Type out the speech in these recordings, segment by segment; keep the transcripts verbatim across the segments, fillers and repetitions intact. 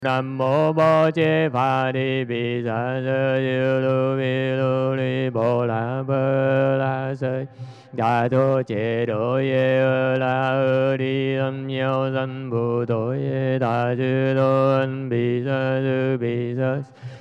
Nam mô Bố Chế Phật Đi Bì Sa Sơ Diêu Lu Vi Lu Li Bồ La Bơ La Sơ Đà Thô Chế Độ Ye Ơ La Ơ Đi Âm Nhau Dân Bù Tổ Ye Đà Chư Đô Ân Bì Sa Sư Bì Sa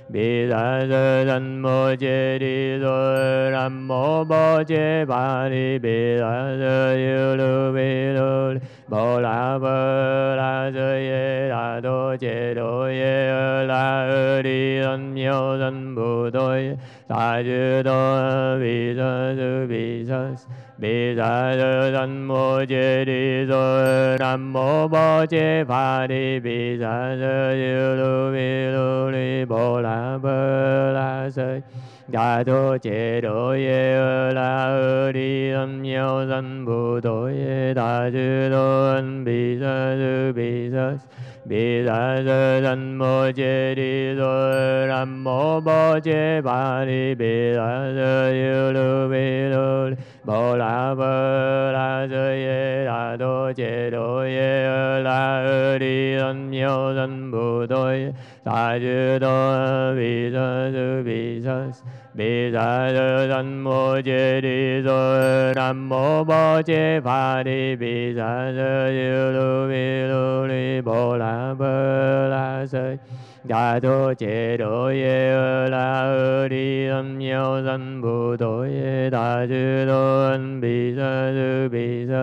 Bì Sa Sơ Dân Mô Chế Đi Đô Nam mô Bố Chế Phật Đi Bì Sa Sơ Diêu Lu Vi Lu Li Bồ La Bơ La Sơ Ye Đà Thô Chế Độ Ye Ơ La Ơ Đi Âm Nhau Dân Bù Tổ Ye Đà Chư Đô Bì Sa Sư Bì Sa Bì Sa Sơ Dân Mô Chế Đi Đô Nam mô Bố Chế Phật Đi Bì Sa Sơ Diêu Lu Vi Lu Li Bồ La Bơ La Sơ Đà Thô Chế Độ Ye Ơ La Ơ Đi Âm Nhau Dân Bù Tổ Ye Đà Chư Đô Ân Bì Sa Sư Bì Sa Bì Sa Sơ Dân Mô Chế Đi Đô Nam mô Bố Chế Phật Đi Bì Sa Sơ Diêu Lu Vi Lu Li Bồ La Bơ La Sơ Ye Đà Thô Chế Độ Ye Ơ La Ơ Đi Âm Nhau Dân Bù Tổ Ye Đà Chư Đô Bì Sa Sư Bì Sa Bì Sa Sơ Dân Mô Chế Đi Đô Nam mô Bố Chế Phật Đi Bì Sa Sơ Diêu Lu Vi Lu Li Bồ La Bơ La Sơ Đà Thô Chế Độ Ye Ơ La Ơ Đi Âm Nhau Dân Bù Tổ Ye Đà Chư Đô Ân Bì Sa Sư Bì Sa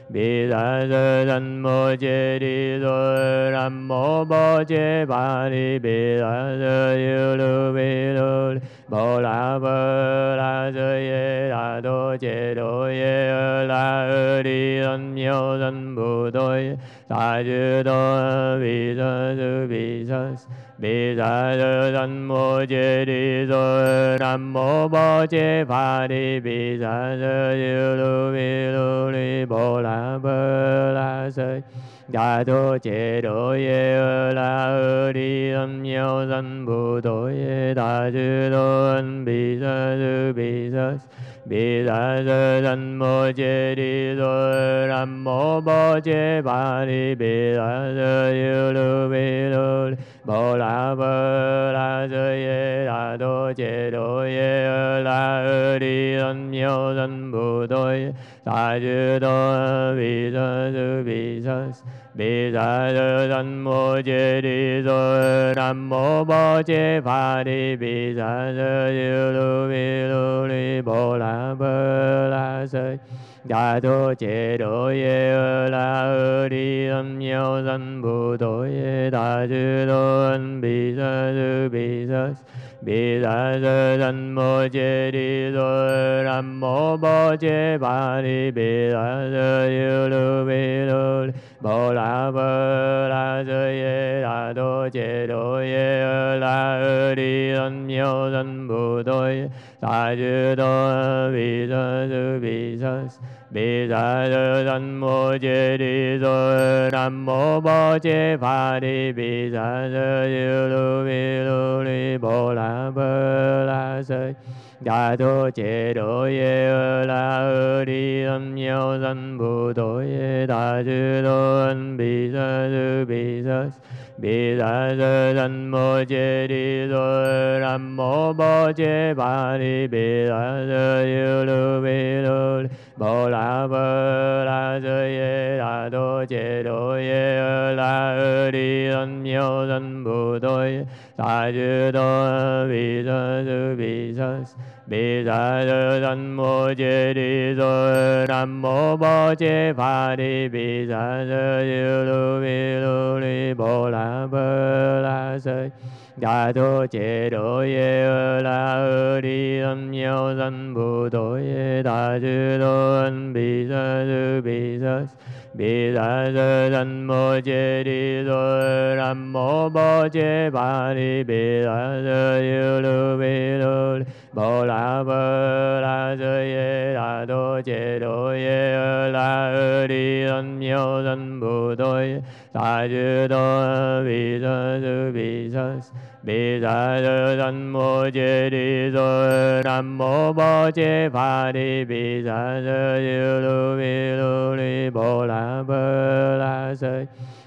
Bì Sa Sơ Dân Mô Chế Đi Đô Nam mô Bố Chế Phật Đi Bì Sa Sơ Diêu Lu Vi Lu Li Bồ La Bơ La Sơ Ye Đà Thô Chế Độ Ye Ơ La Ơ Đi Âm Nhau Dân Bù Tổ Ye Đà Chư Đô Bì Sa Sư Bì Sa Bì Sa Sơ Dân Mô Chế Đi Đô Nam mô Bố Chế Phật Đi Bì Sa Sơ Diêu Lu Vi Lu Li Bồ La Bơ La Sơ Đà Thô Chế Độ Ye Ơ La Ơ Đi Âm Nhau Dân Bù Tổ Ye Đà Chư Đô Ân Bì Sa Sư Bì Sa Bì Sa Sơ Dân Mô Chế Đi Đô Nam mô Bố Chế Phật Đi Bì Sa Sơ Diêu Lu Vi Lu Li Bồ La Bơ La Sơ Ye Đà Thô Chế Độ Ye Ơ La Ơ Đi Âm Nhau Dân Bù Tổ Ye Đà Chư Đô Bì Sa Sư Bì Sa Bì Sa Sơ Dân Mô Chế Đi Đô Nam mô Bố Chế Phật Đi Bì Sa Sơ Diêu Lu Vi Lu Li Bồ La Bơ La Sơ Đà Thô Chế Độ Ye Ơ La Ơ Đi Âm Nhau Dân Bù Tổ Ye Đà Chư Đô Ân Bì Sa Sư Bì Sa Bì Sa Sơ Dân Mô Chế Đi Đô Nam mô Bố Chế Phật Đi Bì Sa Sơ Diêu Lu Vi Lu Li Bồ La Bơ La Sơ Ye Đà Thô Chế Độ Ye Ơ La Ơ Đi Âm Nhau Dân Bù Tổ Ye Đà Chư Đô Bì Sa Sư Bì Sa Bì Sa Sơ Dân Mô Chế Đi Đô Nam mô Bố Chế Phật Đi Bì Sa Sơ Diêu Lu Vi Lu Li Bồ La Bơ La Sơ Đà Thô Chế Độ Ye Ơ La Ơ Đi Âm Nhau Dân Bù Tổ Ye Đà Chư Đô Ân Bì Sa Sư Bì Sa Bì Sa Sơ Dân Mô Chế Đi Đô Nam mô Bố Chế Phật Đi Bì Sa Sơ Diêu Lu Vi Lu Li Bồ La Bơ La Sơ Ye Đà Thô Chế Độ Ye Ơ La Ơ Đi Âm Nhau Dân Bù Tổ Ye Đà Chư Đô Bì Sa Sư Bì Sa Bì Sa Sơ Dân Mô Chế Đi Đô Nam mô Bố Chế Phật Đi Bì Sa Sơ Diêu Lu Vi Lu Li Bồ La Bơ La Sơ Đà Thô Chế Độ Ye Ơ La Ơ Đi Âm Nhau Dân Bù Tổ Ye Đà Chư Đô Ân Bì Sa Sư Bì Sa Bì Sa Sơ Dân Mô Chế Đi Đô Nam mô Bố Chế Phật Đi Bì Sa Sơ Diêu Lu Vi Lu Li Bồ La Bơ La Sơ Ye Đà Thô Chế Độ Ye Ơ La Ơ Đi Âm Nhau Dân Bù Tổ Ye Đà Chư Đô Bì Sa Sư Bì Sa Bì Sa Sơ Dân Mô Chế Đi Đô Nam mô Bố Chế Phật Đi Bì Sa Sơ Diêu Lu Vi Lu Li Bồ La Bơ La Sơ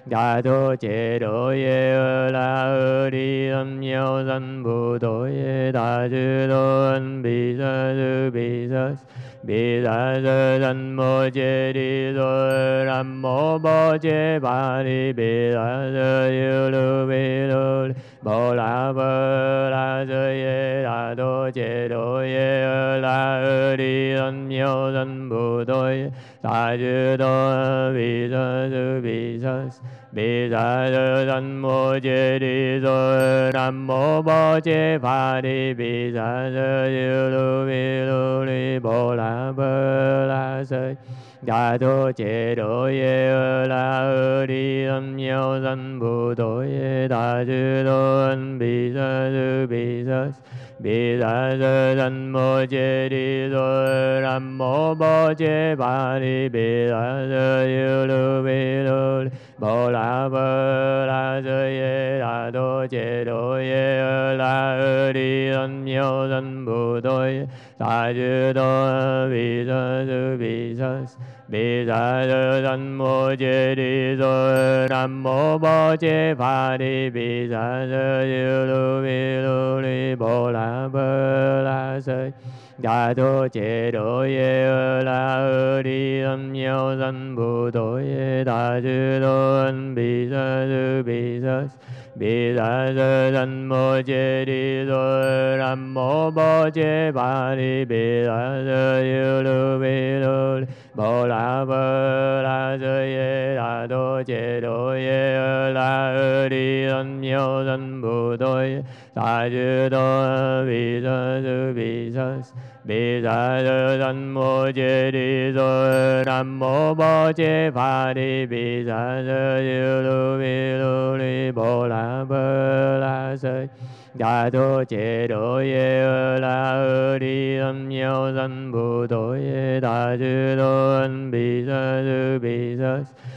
Đại thừa chế độ ye la ơ đi âm nhau dân bồ tổ ye đại chư đô ân bị sa sư bị sa bị sa sư dân mô chế đi rồi ram mô bồ chế ba đi bị sa sư yêu lưu bị lưu bồ la bơ la sư ye đại thừa chế độ ye la ơ đi âm nhau dân bồ tổ ye đại chư đô bị sa sư bị sa bị sa sư dân mô chế đi rồi nam mô bồ chế phá đi bị sa sư yêu lưu bị lưu li bồ la bơ la sư đại thừa chế độ ye la ơ đi âm nhau dân bồ tổ ye đại chư đô ân bị sa sư bị sa bị sa sư dân mô chế đi rồi nam mô bồ chế phá đi bị sa sư yêu lưu bị lưu bồ la bơ la sư ye đại thừa chế độ ye la ơ đi âm nhau dân bồ tổ ye đại chư đô bị sa sư bị sa bị sa sư dân mô chế đi rồi nam mô bồ chế phá đi bị sa sư yêu lưu bị lưu li bồ la bơ la sư đại thừa chế độ ye la ơ đi âm nhau dân bồ tổ ye đại chư đô ân bị sa sư bị sa bị sa sư dân mô chế đi rồi nam mô bồ chế phá đi bị sa sư yêu lưu bị lưu bồ la bơ la sư ye đại thừa chế độ ye la ơ đi âm nhau dân bồ tổ ye đại chư đô bị sa sư bị sa bị sa sư dân mô chế đi rồi nam mô bồ chế phá đi bị sa sư yêu lưu bị lưu li bồ la bơ la sư đại thừa chế độ ye la ơ đi âm nhau dân bồ tổ ye đại chư đô ân bị sa sư bị sa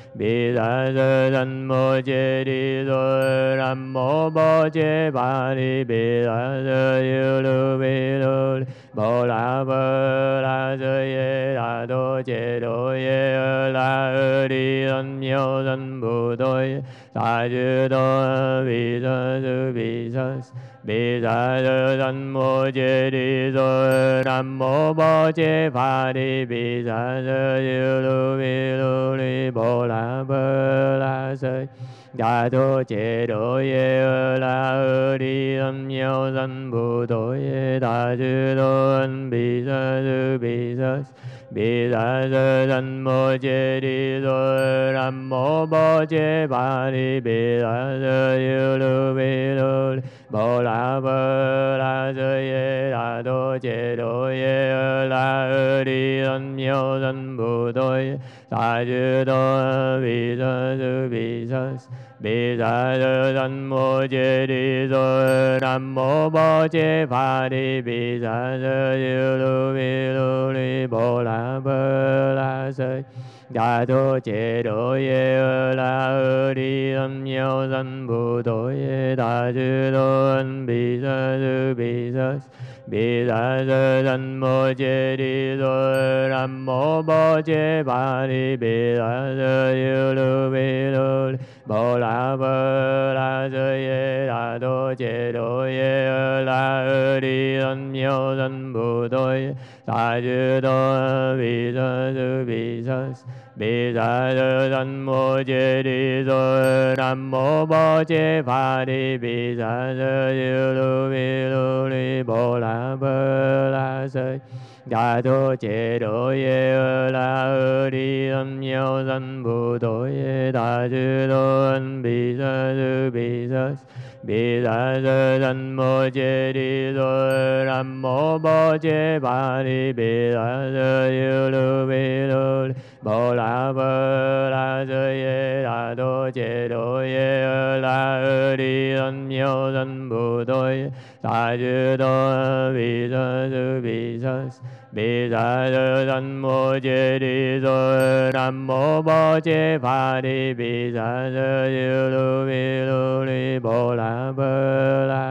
bị sa sư dân mô chế đi rồi nam mô bồ chế phá đi bị sa sư yêu lưu bị lưu bồ la bơ la sư ye đại thừa chế độ ye la ơ đi âm nhau dân bồ tổ ye đại chư đô bị sa sư bị sa bị sa sư dân mô chế đi rồi nam mô bồ chế phá đi bị sa sư yêu lưu bị lưu li bồ la bơ la sư đại thừa chế độ ye la ơ đi âm nhau dân bồ tổ ye đại chư đô ân bị sa sư bị sa bị sa sư dân mô chế đi rồi nam mô bồ chế phá đi bị sa sư yêu lưu bị lưu bồ la bơ la sư ye đại thừa chế độ ye la ơ đi âm nhau dân bồ tổ ye đại chư đô bị sa sư bị sa bị sa sư dân mô chế đi rồi nam mô bồ chế phá đi bị sa sư yêu lưu bị lưu li bồ la bơ la sư đại thừa chế độ ye la ơ đi âm nhau dân bồ tổ ye đại chư đô ân bị sa sư bị sa bị sa sư dân mô chế đi rồi nam mô bồ chế phá đi bị sa sư yêu lưu bị lưu bồ la bơ la sư ye đại thừa chế độ ye la ơ đi âm nhau dân bồ tổ ye đại chư đô bị sa sư bị sa bị sa sư dân mô chế đi rồi nam mô bồ chế phá đi bị sa sư yêu lưu bị lưu li bồ la bơ la sư đại thừa chế độ ye la ơ đi âm nhau dân bồ tổ ye đại chư đô ân bị sa sư bị sa bị sa sư dân mô chế đi rồi nam mô bồ chế phá đi bị sa sư yêu lưu bị lưu bồ la bơ la sư ye đại thừa chế độ ye la ơ đi âm nhau dân bồ tổ ye đại chư đô bị sa sư bị sa bị sa sư dân mô chế đi rồi nam mô bồ chế phá đi bị sa sư yêu lưu bị lưu li bồ la bơ la sư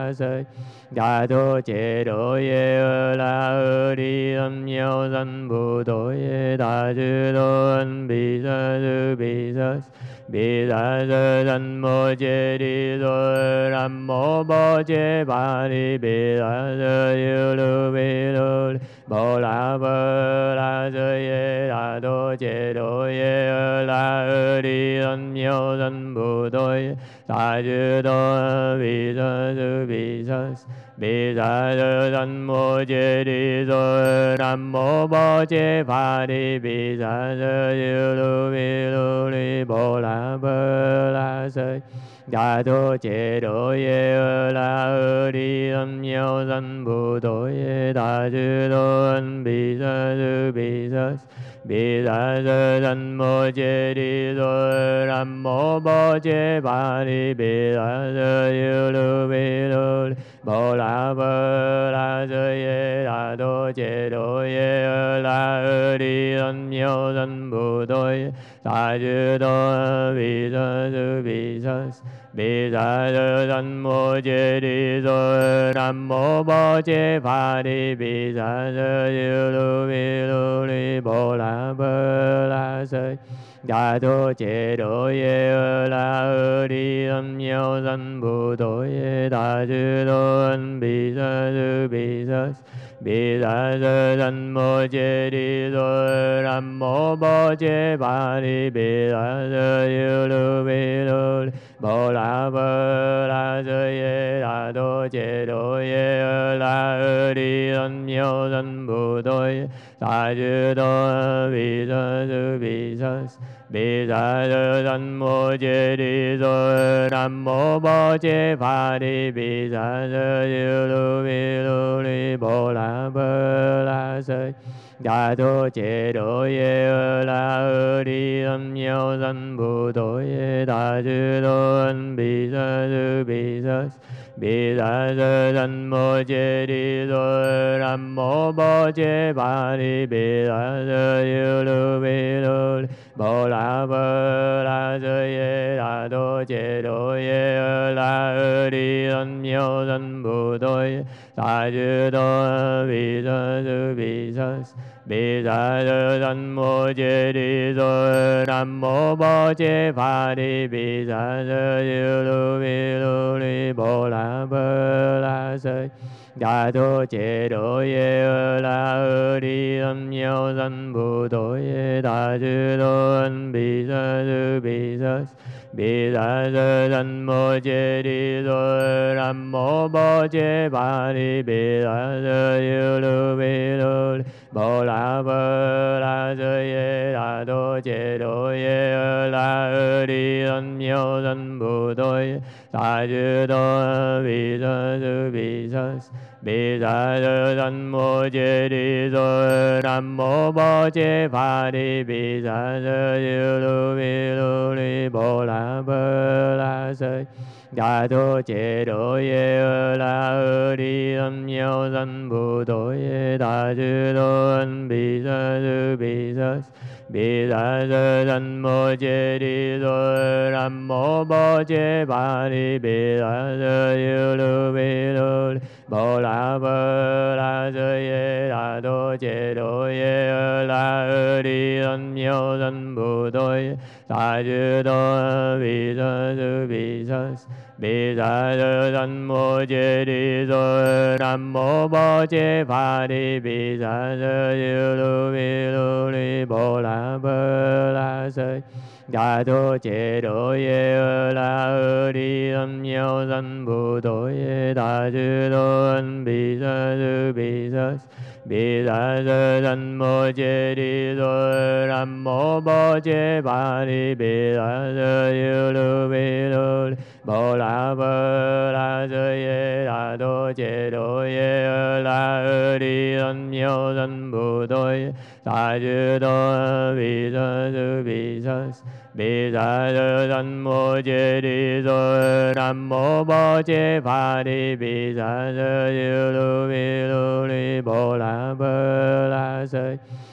sơ Đà tô chế độ ye la ơ đi âm nhau dân bù tổ ye đà chư đô ân bì sơ sư bì sơ bì sa sơ dân mô chế đi sơ ram mô bô chế ba đi bì sa sơ yêu lưu bì lưu bồ la bơ la sơ ye đà tô chế độ ye la ơ đi âm nhau dân bù tổ ye đà chư đô bì sơ sư bì sơ bì sa sơ dân mô chế đi sơ nam mô bố chế phá đi bì sa sơ yêu lưu bì lưu li bồ la bơ la sơ đà tô chế độ ye la ơ đi âm nhau dân bù tổ ye đà chư đô ân bì sa sư bì sơ bì sa sơ dân mô chế đi sơ nam mô bố chế phá đi bì sa sơ yêu lưu bì lưu li bồ la bơ la sơ ye đà tô chế độ ye la ơ đi âm nhau dân bù tổ ye đà chư đô bì sa sư bì sơ bì sa sơ dân mô chế đi sơ nam mô bố chế phá đi bì sa sơ yêu lưu bì lưu li bồ la bơ la sơ đà tô chế độ ye la ơ đi âm nhau dân bù tổ ye đà chư đô ân bì sa sư bì sơ bì sa sơ dân mô chế đi sơ nam mô bố chế phá đi bì sa sơ yêu lưu bì lưu li bồ la bơ la sơ ye đà tô chế độ ye la ơ đi âm nhau dân bù tổ ye đà chư đô bì sa sư bì sơ bì sa sơ dân mô chế đi sơ nam mô bố chế phá đi bì sa sơ yêu lưu bì lưu li bồ la bơ la sơ đà tô chế độ ye la ơ đi âm nhau dân bù tổ ye đà chư đô ân bì sa sư bì sơ bì sa sơ dân mô chế đi sơ nam mô bố chế phá đi bì sa sơ yêu lưu bì lưu li bồ la bơ la sơ ye đà tô chế độ ye la ơ đi âm nhau dân bù tổ ye đà chư đô bì sa sư bì sơ bì sa sơ dân mô chế đi sơ nam mô bố chế phá đi bì sa sơ yêu lưu bì lưu li bồ la bơ la sơ đà tô chế độ ye la ơ đi âm nhau dân bù tổ ye đà chư đô ân bì sa sư bì sơ bì sa sơ dân mô chế đi sơ nam mô bố chế phá đi bì sa sơ yêu lưu bì lưu li bồ la bơ la sơ ye đà tô chế độ ye la ơ đi âm nhau dân bù tổ ye đà chư đô bì sa sư bì sơ bì sa sơ dân mô chế đi sơ nam mô bố chế phá đi bì sa sơ yêu lưu bì lưu li bồ la bơ la sơ đà tô chế độ ye la ơ đi âm nhau dân bù tổ ye đà chư đô ân bì sa sư bì sơ bì sa sơ dân mô chế đi sơ nam mô bố chế phá đi bì sa sơ yêu lưu bì lưu li bồ la bơ la sơ ye đà tô chế độ ye la ơ đi âm nhau dân bù tổ ye đà chư đô bì sa sư bì sơ bì sa sơ dân mô chế đi sơ nam mô bố chế phá đi bì sa sơ yêu lưu bì lưu li bồ la bơ la sơ đà tô chế độ ye la ơ đi âm nhau dân bù tổ ye đà chư đô ân bì sa sư bì sơ bì sa sơ dân mô chế đi sơ nam mô bố chế phá đi bì sa sơ yêu lưu bì lưu li bồ la bơ la sơ ye đà tô chế độ ye la ơ đi âm nhau dân bù tổ ye đà chư đô bì sa sư bì sơ bì sa sơ dân mô chế đi sơ nam mô bố chế phá đi bì sa sơ yêu lưu bì lưu li bồ la bơ la sơ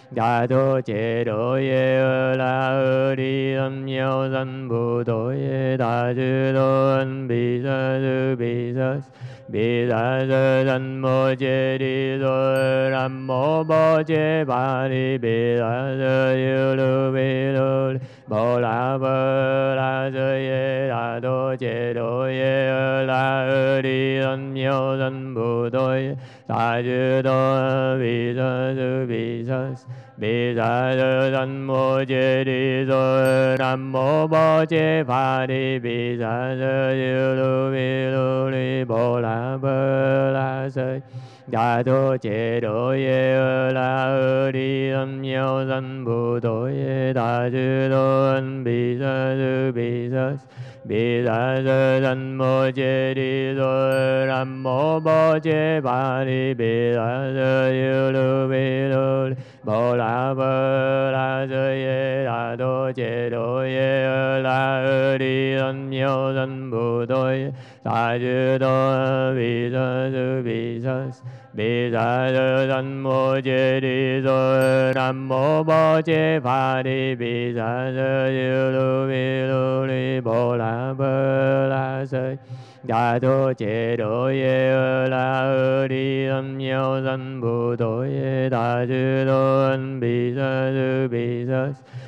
Đà tô chế độ ye la ơ đi âm nhau dân bù tối ye đà chư đô ân bì sa sư bì sa bì sa sơ dân mô chế đi rồi ram mô bô chế ba đi bì sa sơ yêu lưu bì lưu bồ la bơ la sơ ye đà tô chế độ ye la ơ đi âm nhau dân bù tối đà chư đô bì sa sư bì sa bì sa sơ dân mô chế đi rồi nam mô bố chế phá đi bì sa sơ yêu lưu bì lưu li bồ la bơ la sơ đà tô chế độ ye la ơ đi âm nhau dân bù tối ye đà chư đô ân bì sa sư bì sa bì sa sơ dân mô chế đi rồi nam mô bố chế phá đi bì sa sơ yêu lưu bì lưu li bồ la bơ la sơ ye đà tô chế độ ye la ơ đi âm nhau dân bù tối đà chư đô bì sa sư bì sa bì sa sơ dân mô chế đi rồi nam mô bố chế phá đi bì sa sơ yêu lưu bì lưu li bồ la bơ la sơ đà tô chế độ ye la ơ đi âm nhau dân bù tối ye đà chư đô ân bì sa sư bì sa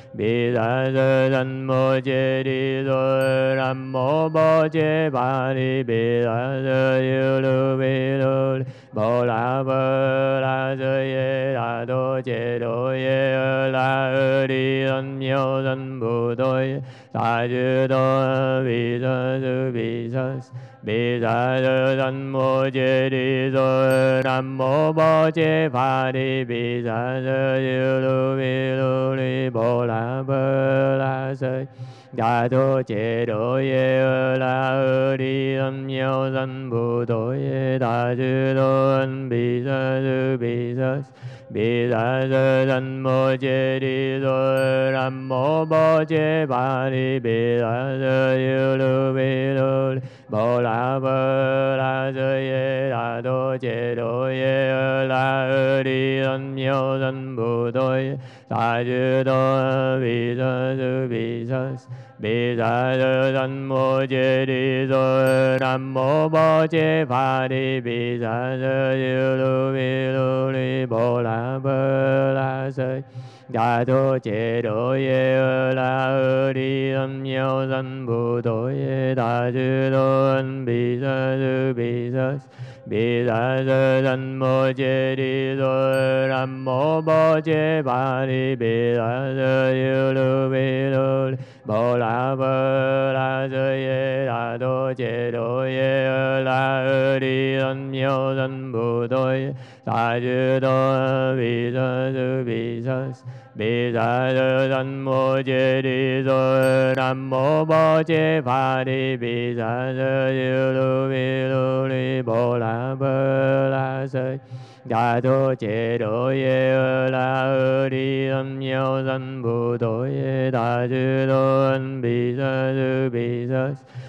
bì sa sơ dân mô chế đi rồi nam mô bố chế phá đi bì sa sơ yêu lưu bì lưu li bồ la bơ la sơ ye đà tô chế độ ye la ơ đi âm nhau dân bù tối đà chư đô bì sa sư bì sa bì sa sơ dân mô chế đi rồi nam mô bố chế phá đi bì sa sơ yêu lưu bì lưu li bồ la bơ la sơ đà tô chế độ ye la ơ đi âm nhau dân bù tối ye đà chư đô ân bì sa sư bì sa bì sa sơ dân mô chế đi rồi nam mô bố chế phá đi bì sa sơ yêu lưu bì lưu li bồ la bơ la sơ ye đà tô chế độ ye la ơ đi âm nhau dân bù tối đà chư đô bì sa sư bì sa bì sa sơ dân mô chế đi rồi nam mô bố chế phá đi bì sa sơ yêu lưu bì lưu li bồ la bơ la sơ đà tô chế độ ye la ơ đi âm nhau dân bù tối ye đà chư đô ân bì sa sư bì sa bì sa sơ dân mô chế đi rồi nam mô bố chế phá đi bì sa sơ yêu lưu bì lưu li bồ la bơ la sơ ye đà tô chế độ ye la ơ đi âm nhau dân bù tối đà chư đô bì sa sư bì sa bì sa sơ dân mô chế đi rồi nam mô bố chế phá đi bì sa sơ yêu lưu bì lưu li bồ la bơ la sơ đà tô chế độ ye la ơ đi âm nhau dân bù tối ye đà chư đô ân bì sa sư bì sa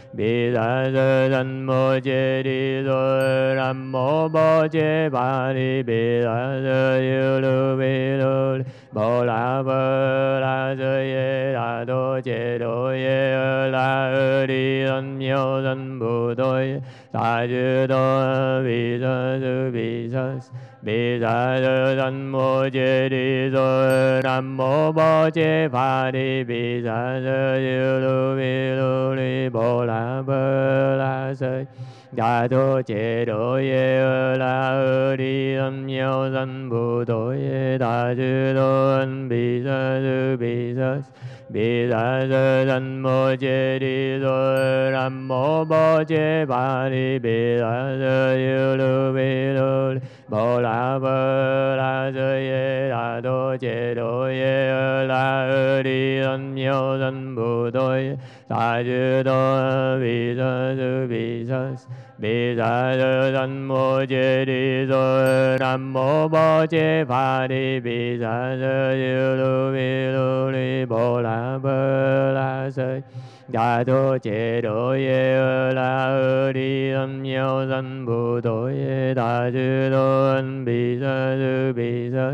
bì sa sơ dân mô chế đi rồi nam mô bố chế phá đi bì sa sơ yêu lưu bì lưu li bồ la bơ la sơ ye đà tô chế độ ye la ơ đi âm nhau dân bù tối đà chư đô bì sa sư bì sa bì sa sơ dân mô chế đi rồi nam mô bố chế phá đi bì sa sơ yêu lưu bì lưu li bồ la bơ la sơ đà tô chế độ ye la ơ đi âm nhau dân bù tối ye đà chư đô ân bì sa sư bì sa bì sa sơ dân mô chế đi rồi nam mô bố chế phá đi bì sa sơ yêu lưu bì lưu li bồ la bơ la sơ ye đà tô chế độ ye la ơ đi âm nhau dân bù tối đà chư đô bì sa sư bì sa bì sa sơ dân mô chế đi rồi nam mô bố chế phá đi bì sa sơ yêu lưu bì lưu li bồ la bơ la sơ đà tô chế độ ye la ơ đi âm nhau dân bù tối ye đà chư đô ân bì sa sư bì sa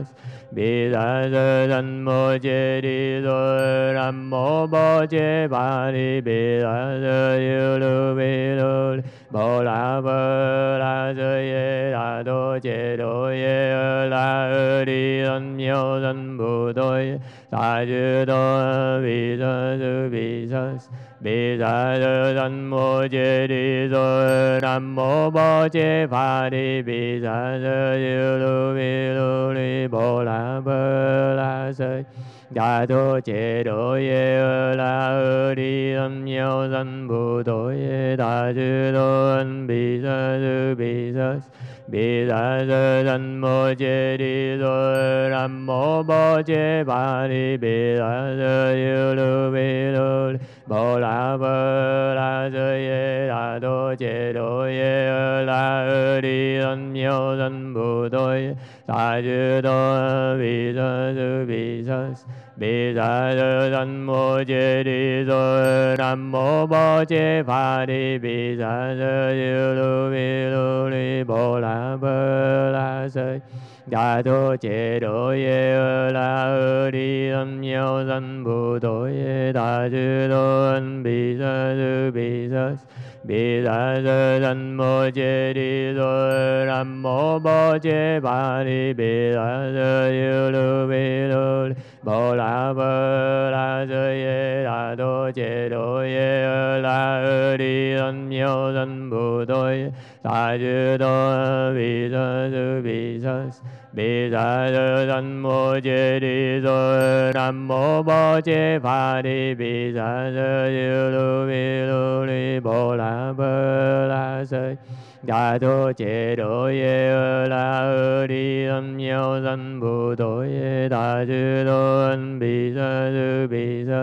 bi sa sơ san mô chê đi so nam mô bố chê ba đi bi sa sơ yêu lu bi lu bồ la bơ la sơ ye la đô chê đô ye la ơ đi ân yêu dân bù tôi ta chư đô bi sa sơ bi sa bi sa sơ san mô chê đi so nam mô bố chê ba đi bi sa sơ yêu lu bi lu li bồ la bơ la sơ Đà đô chế đô ye la ơ đi âm nhau dân bù tô ye đà chư đô ân bi sa sư bi sa bi sa sơ dân mô chế đi đô nam mô bố chế ba đi bi sa sơ yêu lu bi lu bồ la bơ la sơ ye đà đô chế đô ye la ơ đi âm nhau dân bù tô ye đà chư đô bi sa sư bi sa bi sa sơ san mô chê đi so nam mô bố chê pha đi bi sa sơ yêu lu bi lu li bồ la bơ la sơ đà đô chê đô ye la ơ đi âm nhau san bù tô ye đà chư đô ân bi sa sư bi sa bi sa sơ san mô chê đi so nam mô bố chê pha đi bi sa sơ yêu lu bi lu bồ la bơ la sơ ye đà đô chê đô ye la ơ đi ân nhau dân bù tôi ta chư đô bi sa sư bi sa bi sa sơ san mô chê đi so nam mô bố chê pha đi bi sa sơ yêu lu bi lu li bồ la bơ la sơ đà đô chê đô ye la ơ đi âm nhau dân bù tô ye đà chư đô ân bi sa sư bi sa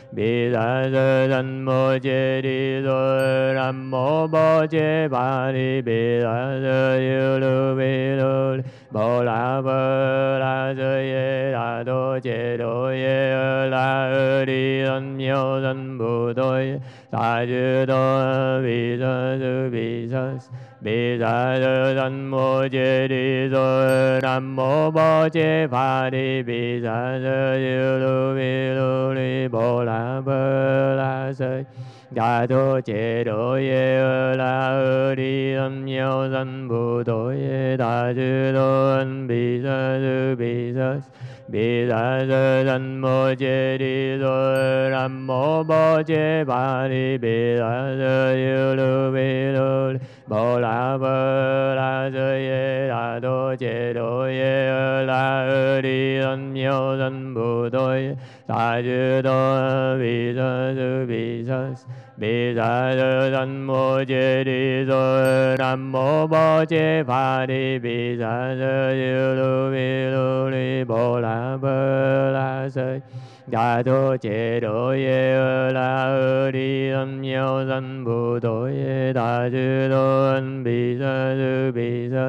bi sa sơ san mô chê đi so nam mô bố chê ba đi bi sa sơ yêu lu bi lu bồ la bơ la sơ ye đà đô chê đô ye la ơ đi âm nhau dân bù tô ye đà chư đô bi sa sư bi sa bi sa sơ san mô chê đi so nam mô bố chê pha đi bi sa sơ yêu lu bi lu li bồ la bơ la sơ đà đô chê đô ye la ơ đi âm nhau dân bù tô ye đà chư đô ân bi sa sư bi sa bi sa sơ san mô chê đi so nam mô bố chê pha đi bi sa sơ yêu lu bi lu bồ la bơ la sơ ye đà đô chê đô ye la ơ đi ân nhau dân bù tô ye đà chư đô bi sa sư bi sa bi sa sơ san mô chê đi so nam mô bố chê pha đi bi sa sơ yêu lu bi lu li bồ la bơ la sơ đà đô chê đô ye la ơ đi âm nhau dân bù tô ye đà chư đô ân bi sa sư bi sa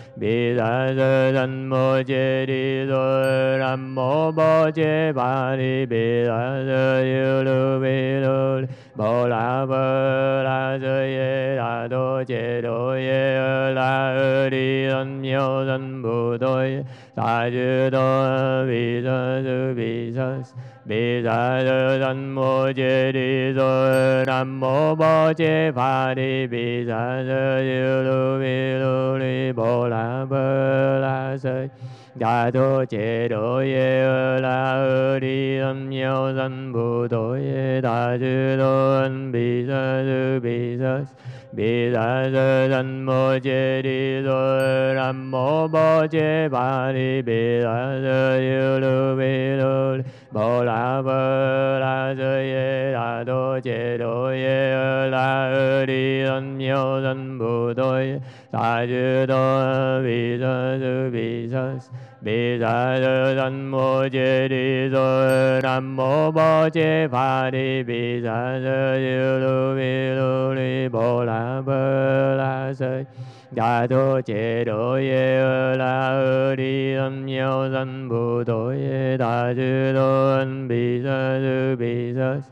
bi sa sơ san mô chê đi so nam mô bố chê pha đi bi sa sơ yêu lu bi lu bồ la bơ la sơ ye đà đô chê đô ye la ơ đi ân nhau dân bù tô ye đà chư đô bi sa sư bi sa bi sa sơ san mô chê đi so nam mô bố chê pha đi bi sa sơ yêu lu bi lu li bồ la bơ la sơ đà đô chê đô ye la ơ đi âm nhau dân bù tô ye đà chư đô ân bi sa sư bi sa bi sa sơ san mô chê đi so nam mô bố chê pha đi bi sa sơ yêu lu bi lu bồ la bơ la sơ ye đà đô chê đô ye la ơ đi ân nhau dân bù tô ye đà chư đô bi sa sư bi sa bi sa sơ san mô chê đi so nam mô bố chê pha đi bi sa sơ yêu lu bi lu li bồ la bơ la sơ đà đô chê đô ye la ơ đi âm nhau dân bù tô ye đà chư đô ân bi sa sư bi sa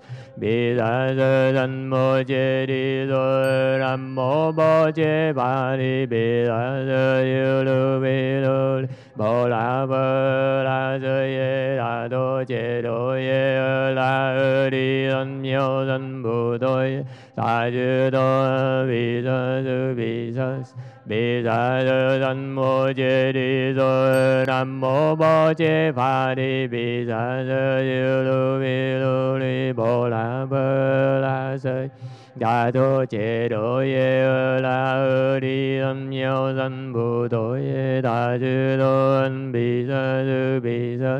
bi sa sơ san mô chê đi rồi nam mô bố chê ba đi bi sa sơ yêu lưu bi lưu bồ la bơ la sơ ye la đô chê đô ye la ơ đi ân miêu dân bù tôi sa chư đô bi sa sư bi sa bi sa sơ san mô chê đi rồi nam mô bố chê ba đi bi sa sơ yêu lưu bi lưu li bồ la bơ la sơ đà đô chê đô ye la ơ đi âm nhau dân bù tô ye đà chư đô ân bi sa sư bi sa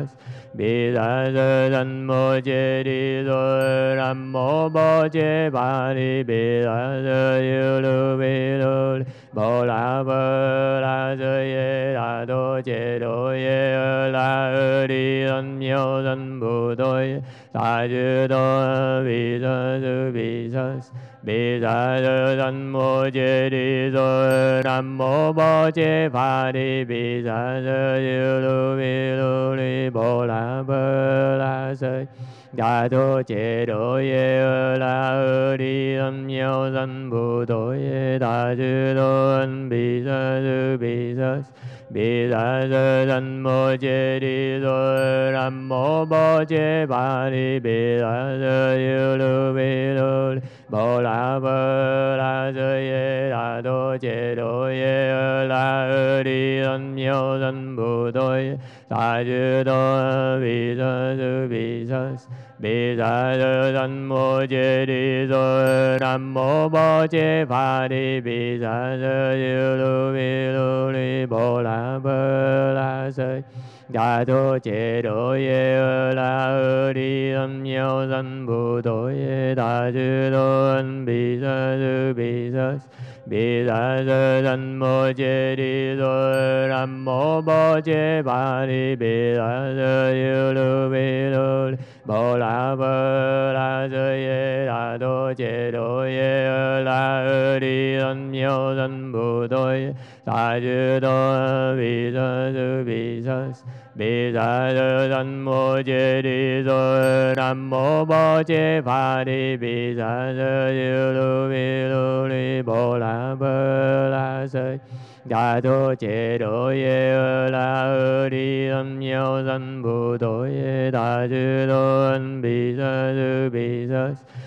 bi sa sơ san mô chê đi rồi nam mô bố chê ba đi bi sa sơ yêu lưu bi lưu bồ la bơ la sơ ye đà đô chê đô ye la ơ đi âm nhau dân bù tô ye đà chư đô bi sa sư bi sa bi sa sơ san mô chê đi rồi nam mô bố chê ba đi bi sa sơ yêu lưu bi lưu li bồ la bơ la sơ đà đô chê đô ye la ơ đi âm nhau dân bù tô ye đà chư đô ân bi sa sư bi sa bi sa sơ san mô chê đi rồi nam mô bố chê ba đi bi sa sơ yêu lưu bi lưu bồ la bơ la sơ ye đà đô chê đô ye la ơ đi ân nhau dân bù tô ye đà chư đô bi sa sư bi sa bi sa sơ san mô chê đi rồi nam mô bố chê ba đi bi sa sơ yêu lưu bi lưu li bồ la bơ la sơ đà đô chê đô ye la ơ đi âm nhau dân bù tô ye đà chư đô ân bi sa sư bi sa bi sa sơ san mô chê đi rồi nam mô bố chê ba đi bi sa sơ yêu lưu bi lưu bồ la bơ la sơ ye đà đô chê đô ye la ơ đi ân nhau dân bù tô ye đà chư đô bi sa sư bi sa bi sa sơ san mô chê đi rồi nam mô bố chê ba đi bi sa sơ yêu lưu bi lưu li bồ la bơ la sơ đà đô chê đô ye la ơ đi âm nhau dân bù tô ye đà chư đô ân bi sa sư bi sa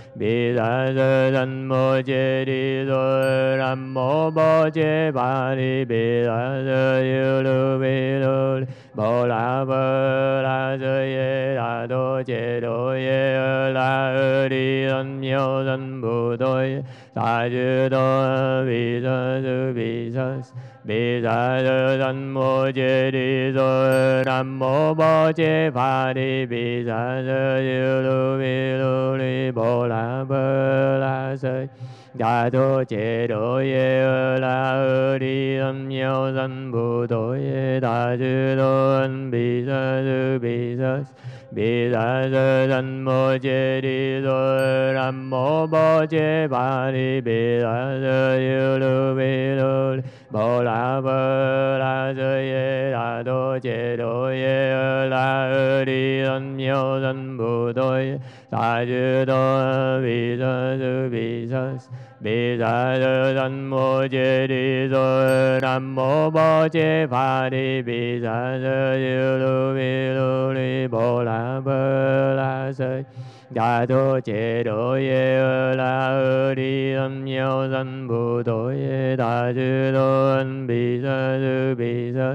bi sa sơ san mô chê đi rồi nam mô bố chê ba đi bi sa sơ yêu lưu bi lưu bồ la bơ la sơ ye đà đô chê đô ye la ơ đi ân nhau dân bù tô ye đà chư đô bi sa sư bi sa bi sa sơ san mô chê đi rồi nam mô bố chê ba đi bi sa sơ yêu lưu bi lưu li bồ la bơ la sơ đà đô chê đô ye la ơ đi âm nhau dân bù tô ye đà chư đô ân bi sa sư bi sa bi sa sơ san mô chê đi rồi nam mô bố chê ba đi bi sa sơ yêu lưu bi lưu bồ la bơ la sơ ye đà đô chê đô ye la ơ đi ân nhau dân bù tô ye đà chư đô bi sa sư bi sa bi sa sơ san mô chê đi rồi nam mô bố chê ba đi bi sa sơ yêu lưu bi lưu li bồ la bơ la sơ đà đô chê đô ye la ơ đi âm nhau dân bù tô ye đà chư đô ân bi sa sư bi sa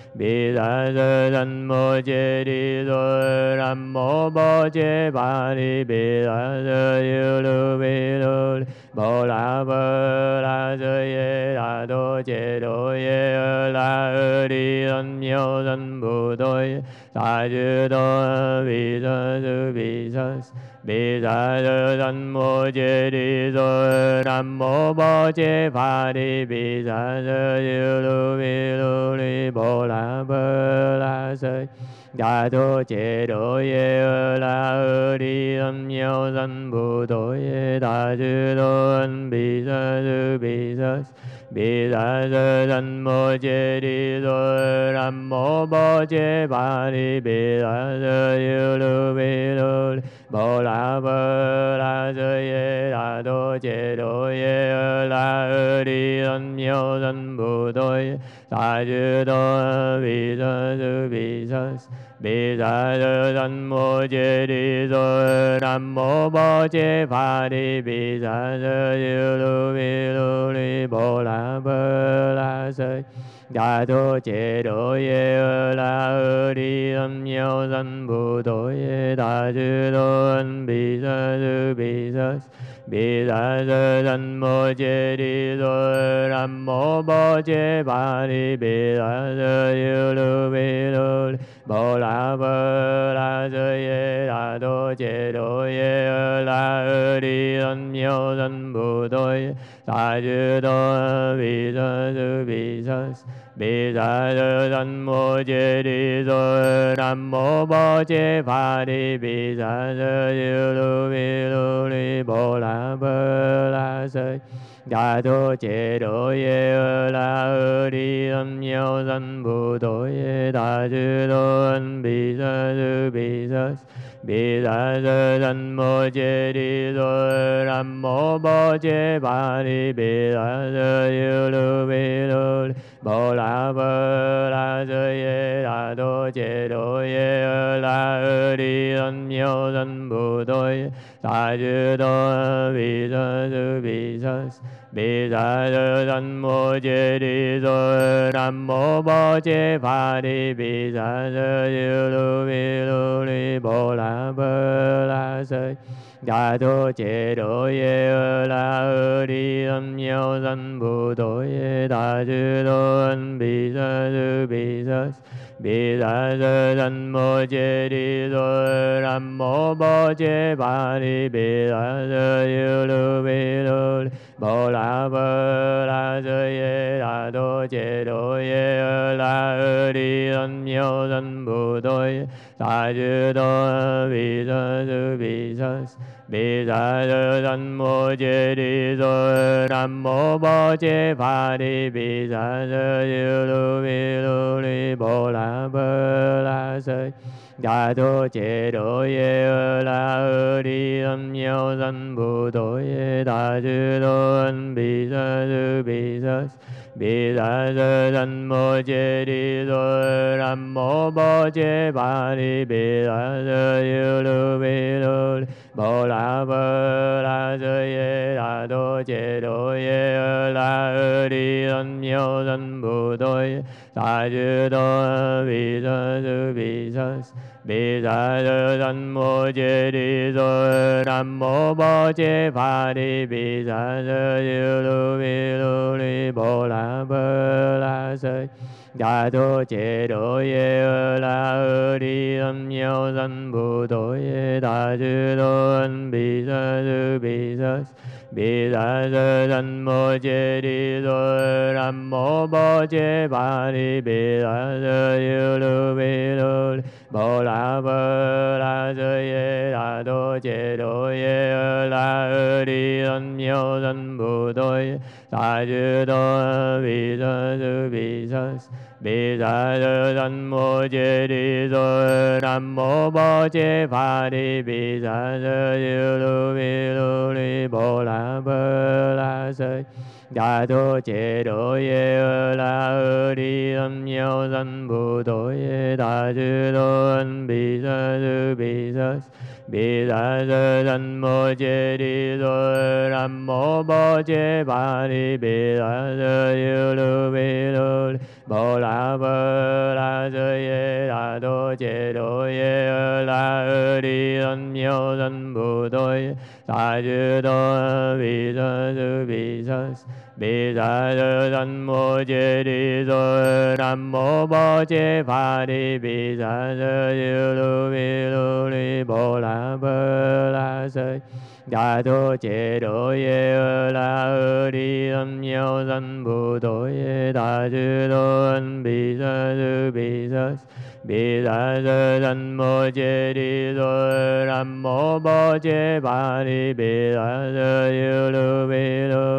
bi sa sơ san mô chê đi rồi nam mô bố chê ba đi bi sa sơ yêu lưu bi lưu bồ la bơ la sơ ye đà đô chê đô ye la ơ đi ân nhau dân bù tô ye đà chư đô bi sa sư bi sa bi sa sơ san mô chê đi rồi nam mô bố chê ba đi bi sa sơ yêu lưu bi lưu li bồ la bơ la sơ đà đô chê đô ye la ơ đi âm nhau dân bù tô ye đà chư đô ân bi sa sư bi sa bi sa sơ san mô chê đi rồi nam mô bố chê ba đi bi sa sơ yêu lưu bi lưu bồ la bơ la sơ ye đà đô chế đô ye ơ la ơ đi ân miêu dân bù tôi ta chư đô vi sơ sư vi sơ bi sa sơ dân mô chế đi sơ nam mô bồ chế phá đi bi sa sơ diêu lu vi lu li bồ la bơ la sơ đà đô chế đô ye ơ la ơ đi ân miêu dân bù tôi ta chư đô ân bi sa sư bi sơ bi sa sơ dân mô chế đi sơ nam mô bồ chế phá đi bi sa sơ diêu lu vi lu li bồ la bơ la sơ ye đà đô chế đô ye ơ la ơ đi ân miêu dân bù tôi ta chư đô vi sơ sư vi sơ bi sa sơ dân mô chế đi sơ nam mô bồ chế phá đi bi sa sơ diêu lu vi lu li bồ la bơ la sơ đà đô chế đô ye ơ la ơ đi ân miêu dân bù tôi ta chư đô ân bi sa sư bi sơ bi sa sơ dân mô chế đi sơ nam mô bồ chế phá đi bi sa sơ diêu lu vi lu li bồ la bơ la sơ ye đà đô chế đô ye ơ la ơ đi ân miêu dân bù tôi ta chư đô vi sơ sư vi sơ bi sa sơ dân mô chế đi sơ nam mô bồ chế phá đi bi sa sơ diêu lu vi lu li bồ la bơ la sơ đà đô chế đô ye ơ la ơ đi ân miêu dân bù tôi ta chư đô ân bi sa sư bi sơ bi sa sơ dân mô chế đi sơ nam mô bồ chế phá đi bi sa sơ diêu lu vi lu li bồ la bơ la sơ ye đà đô chế đô ye ơ la ơ đi ân miêu dân bù tôi ta chư đô vi sơ sư vi sơ bi sa sơ dân mô chế đi sơ nam mô bồ chế phá đi bi sa sơ diêu lu vi lu li bồ la bơ la sơ đà đô chế đô ye ơ la ơ đi ân miêu dân bù tôi ta chư đô ân bi sa sư bi sơ bi sa sơ dân mô chế đi sơ nam mô bồ chế phá đi bi sa sơ diêu lu vi lu li bồ la bơ la sơ ye đà đô chế đô ye ơ la ơ đi ân miêu dân bù tôi ta chư đô vi sơ sư vi sơ bi sa sơ dân mô chế đi sơ nam mô bồ chế phá đi bi sa sơ diêu lu vi lu li bồ la bơ la sơ đà đô chế đô ye ơ la ơ đi ân miêu dân bù tôi ta chư đô ân bi sa sư bi sơ bi sa sơ dân mô chế đi sơ nam mô bồ chế phá đi bi sa sơ diêu lu vi lu li bồ la bơ la sơ ye đà đô chế đô ye ơ la ơ đi ân miêu dân bù tôi ta chư đô vi sơ sư vi sơ bi sa sơ dân mô chế đi sơ nam mô bồ chế phá đi bi sa sơ diêu lu vi lu li bồ la bơ la sơ đà đô chế đô ye ơ la ơ đi ân miêu dân bù tôi ta chư đô ân bi sa sư bi sơ bi sa sơ dân mô chế đi sơ nam mô bồ chế phá đi bi sa sơ diêu lu vi lu li bồ la bơ la sơ ye đà đô chế đô ye ơ la ơ đi ân miêu dân bù tôi ta chư đô vi sơ sư vi sơ bi sa sơ dân mô chế đi sơ nam mô bồ chế phá đi bi sa sơ diêu lu vi lu li bồ la bơ la sơ đà đô chế đô ye ơ la ơ đi ân miêu dân bù tôi ta chư đô ân bi sa sư bi sơ bi sa sơ dân mô chế đi sơ nam mô bồ chế phá đi bi sa sơ diêu lu vi lu li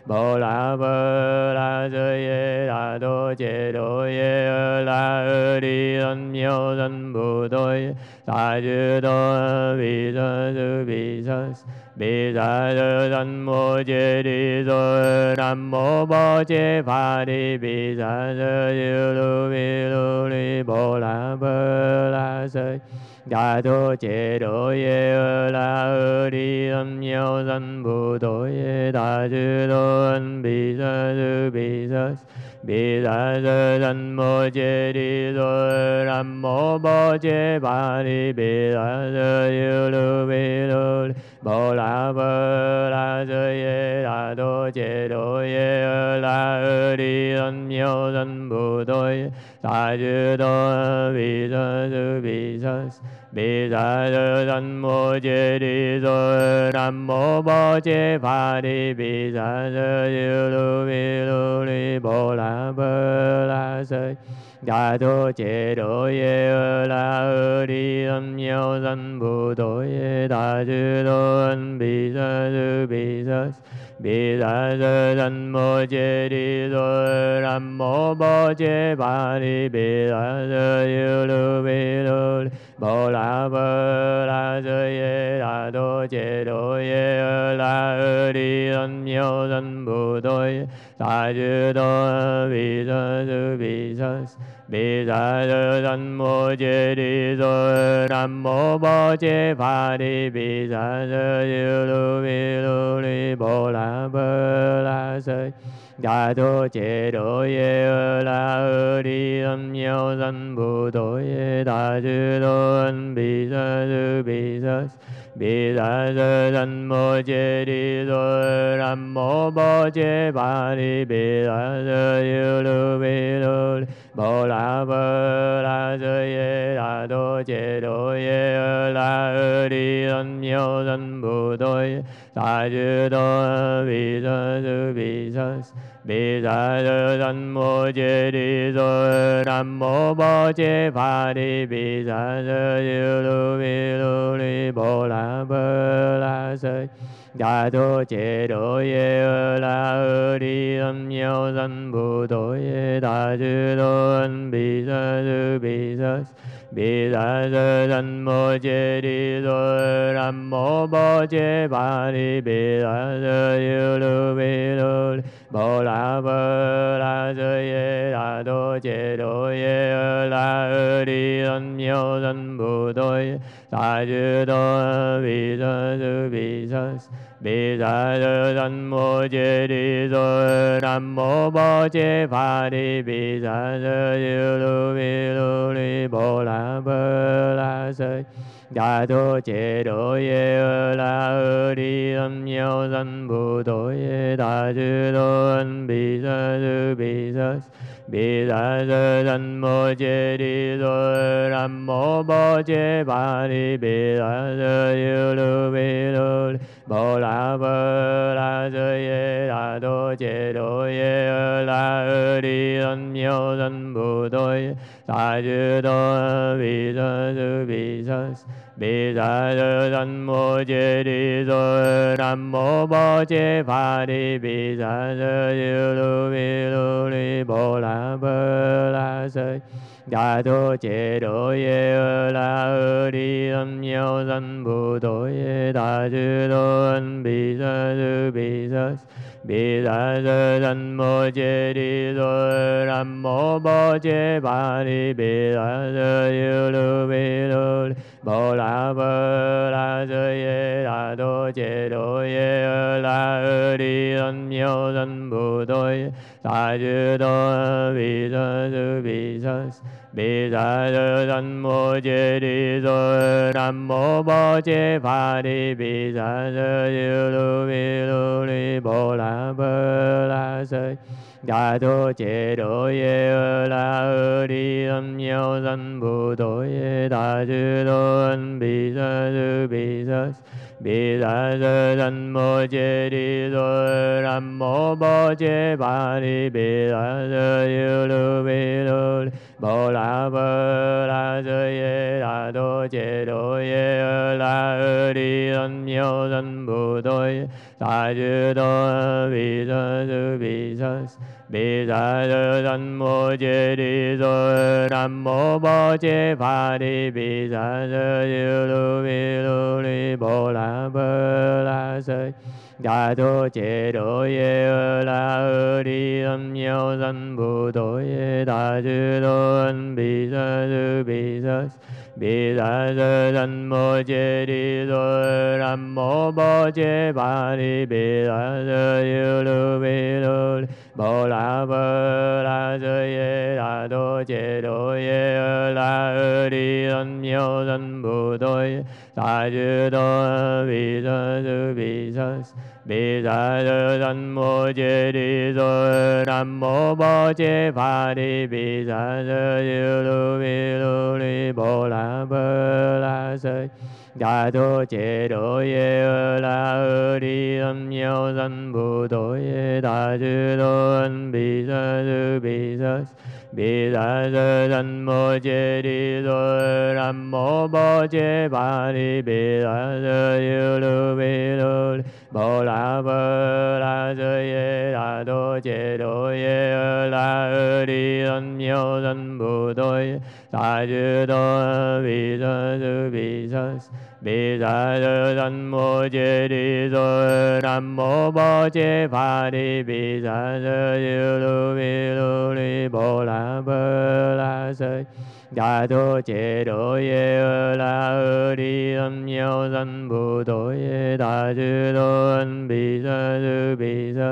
bồ la bơ la sơ ye đà đô chế đô ye la ơ đi ân miêu dân bù tôi ta chư đô vi sơ sư vi sơ bi sa sơ dân mô chế đi sơ nam mô bồ chế phá đi bi sa sơ diêu lu vi lu li bồ la bơ la sơ đà đô chế đô ye la ơ đi âm miêu dân bù tôi ye ta chư đô ân bi sa sư bi sa bi sa sơ dân mô chế đi sơ nam mô bồ chế phá đi bi sa sơ diêu lu vi lu li bồ la bơ la sơ ye đà đô chế đô ye la ơ đi ân miêu dân bù tôi ta chư đô vi sa sư vi sa bi sa sơ dân mô chế đi sơ nam mô bồ chế phá đi bi sa sơ diêu lu vi lu li bồ la bơ la sơ đà đô chế đô ye la ơ đi âm miêu dân bù tôi ye ta chư đô ân bi sa sư bi sa bi sa sơ dân mô chế đi sơ nam mô bồ chế phá đi bi sa sơ diêu lu vi lu li bồ la bơ la sơ ye đà đô chế đô ye la ơ đi ân miêu dân bù tôi ta chư đô vi sa sư vi sa bi sa sơ dân mô chế đi sơ nam mô bồ chế phá đi bi sa sơ diêu lu vi lu li bồ la bơ la sơ đà đô chế đô ye la ơ đi âm miêu dân bù tôi ye ta chư đô ân bi sa sư bi sa bi sa sơ dân mô chế đi sơ nam mô bồ chế phá đi bi sa sơ diêu lu vi lu li bồ la bơ la sơ ye đà đô chế đô ye la ơ đi ân miêu dân bù tôi ta chư đô vi sa sư vi sa bi sa sơ dân mô chế đi sơ nam mô bồ chế phá đi bi sa sơ diêu lu vi lu li bồ la bơ la sơ đà đô chế đô ye la ơ đi âm miêu dân bù tôi ye ta chư đô ân bi sa sư bi sa bi sa sơ dân mô chế đi sơ nam mô bồ chế phá đi bi sa sơ diêu lu vi lu li bồ la bơ la sơ ye đà đô chế đô ye la ơ đi ân miêu dân bù tôi ta chư đô vi sa sư vi sa bi sa sơ dân mô chế đi sơ nam mô bồ chế phá đi bi sa sơ diêu lu vi lu li bồ la bơ la sơ đà đô chế đô ye la ơ đi âm miêu dân bù tôi ye ta chư đô ân bi sa sư bi sa bi sa sơ dân mô chế đi sơ nam mô bồ chế phá đi bi sa sơ diêu lu vi lu li bồ la bơ la sơ ye đà đô chế đô ye la ơ đi ân miêu dân bù tôi ta chư đô vi sa sư vi sa bi sa sơ dân mô chế đi sơ nam mô bồ chế phá đi bi sa sơ diêu lu vi lu li bồ la bơ la sơ đà đô chế đô ye la ơ đi âm miêu dân bù tôi ye ta chư đô ân bi sa sư bi sa bi sa sơ dân mô chế đi sơ nam mô bồ chế phá đi bi sa sơ diêu lu vi lu li bồ la bơ la sơ ye đà đô chế đô ye la ơ đi ân miêu dân bù tôi ta chư đô vi sa sư vi sa bi sa sơ dân mô chế đi sơ nam mô bồ chế phá đi bi sa sơ diêu lu vi lu li bồ la bơ la sơ đà đô chế đô ye la ơ đi âm miêu dân bù tôi ye ta chư đô ân bi sa sư bi sa bi sa sơ dân mô chế đi sơ nam mô bồ chế phá đi bi sa sơ diêu lu vi lu li bồ la bơ la sơ ye đà đô chế đô ye la ơ đi ân miêu dân bù tôi sa chư đô vi sa sư vi sa vi sa sư san mô chê đi rồi nam mô bố chê phá đi vi sa sư diệu lưu vi lưu li bồ la bơ la sơ Đà thô chế độ ye la ơ đi âm nhau dân bù tổ ye đà chư đô ân bì sa sư bì sa bì sa sư dân mô chê đi rồi nam mô bố chê phá đi bì sa sư diệu lưu vi lưu li bồ la bơ la sơ ye đà thô chế độ ye la ơ đi âm nhau dân bù tổ ye đà chư đô bì sa sư bì sa Bì sa sư san mô chê đi rồi nam mô bố chê phá đi bì sa sư diệu lưu vi lưu li bồ la bơ la sơ Đà thô chế độ ye la ơ đi âm nhau dân bù tổ ye đà chư đô ân bì sa sư bì sa bì sa sư san mô chê đi rồi nam mô bố chê phá đi bì sa sư diệu lưu vi lưu li bồ la bơ la sơ ye đà thô chế độ ye la ơ đi âm nhau dân bù tổ ye đà chư đô bì sa sư bì sa bì sa sư san mô chê đi rồi nam mô bố chê phá đi bì sa sư diệu lưu vi lưu li bồ la bơ la sơ Đà thô chế độ ye la ơ đi âm nhau dân bù tổ ye đà chư đô ân bì sa sư bì sa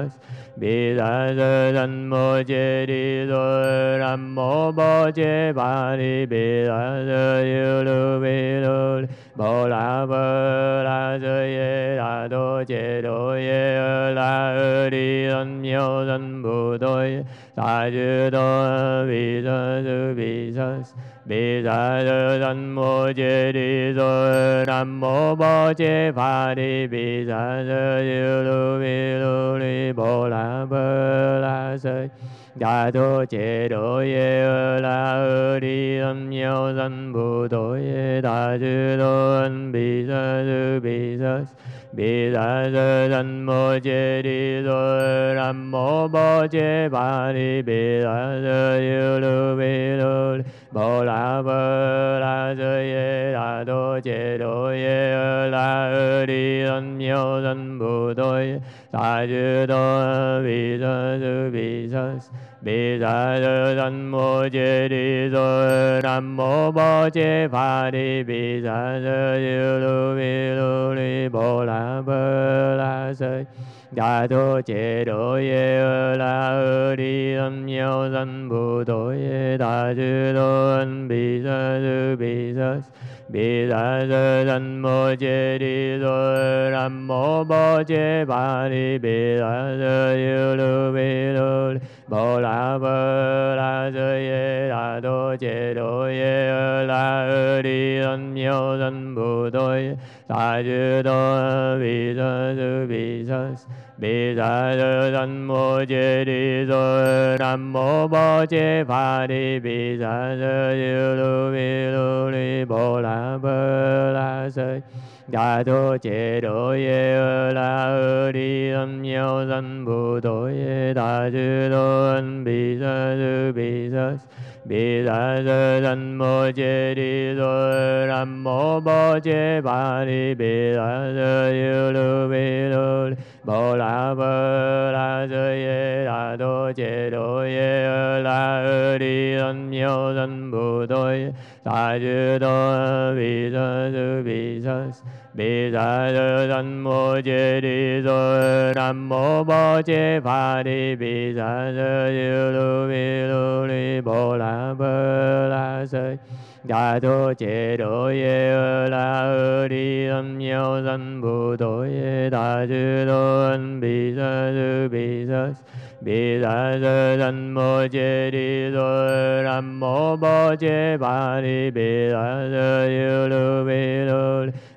bì sa sư san mô chê đi rồi nam mô bố chê phá đi bì sa sư diệu lưu vi lưu li bồ la bơ la sơ ye đà thô chế độ ye la ơ đi âm nhau dân bù tổ ye đà chư đô bì sa sư bì sa bì sa sư san mô chê đi rồi nam mô bố chê phá đi bì sa sư diệu lưu vi lưu li bồ la bơ la sơ Đà thô chế độ ye la ơ đi âm nhau dân bù tổ ye đà chư đô ân bì sa sư bì sa bì sa sư san mô chê đi rồi nam mô bố chê phá đi bì sa sư diệu lưu vi lưu li bồ la bơ la sơ ye đà thô chế độ ye la ơ đi âm nhau dân bù tổ ye đà chư đô bì sa sư bì sa bì sa sư san mô chê đi rồi nam mô bố chê phá đi bì sa sư diệu lưu vi lưu li bồ la bơ la sơ Đà thô chế độ ye la ơ đi âm nhau dân bù tổ ye đà chư đô ân bì sa sư bì sa bì sa sư san mô chê đi rồi nam mô bố chê phá đi bì sa sư diệu lưu vi lưu li bồ la bơ la sơ ye đà thô chế độ ye la ơ đi âm nhau dân bù tổ ye đà chư đô bì sa sư bì sa bì sa sư san mô chê đi rồi nam mô bố chê phá đi bì sa sư diệu lưu vi lưu li bồ la bơ la sơ Đà thô chế độ ye la ơ đi âm nhau dân bù tổ ye đà chư đô ân bì sa sư bì sa bì sa sư san mô chê đi rồi nam mô bố chê phá đi bì sa sư diệu lưu vi lưu li bồ la bơ la sơ ye đà thô chế độ ye la ơ đi âm nhau dân bù tổ ye đà chư đô bì sa sư bì sa bì sa sư san mô chê đi rồi nam mô bố chê phá đi bì sa sư diệu lưu vi lưu li bồ la bơ la sơ Đà thô chế độ ye la ơ đi âm nhau dân bù tổ ye đà chư đô ân bì sa sư bì sa bì sa sư san mô chê đi rồi nam mô bố chê phá đi bì sa sư diệu lưu vi lưu li